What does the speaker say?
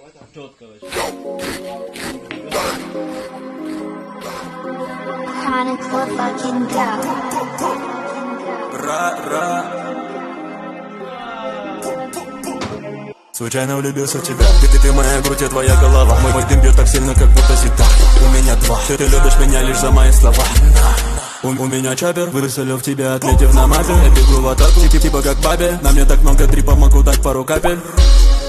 Четко вообще. Chronic for fucking go. Случайно влюбился в тебя. Ты моя грудь, я твоя голова. Мой дым бьет так сильно, как будто зита. У меня два. Ты любишь меня лишь за мои слова. У меня чапер, выстрелил в тебя, отлетев на мапе. Я бегу в атаку, типа как бабе. На мне так много трипа, могу дать пару капель.